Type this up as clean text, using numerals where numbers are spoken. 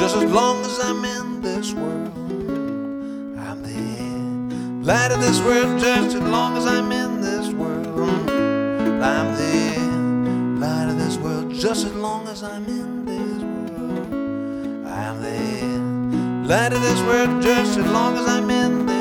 just as long as I'm in this world. I'm the light of this world just as long as I'm in this world. I'm the light of this world just as long as I'm in this world. I'm the light of this world just as long as I'm in this world.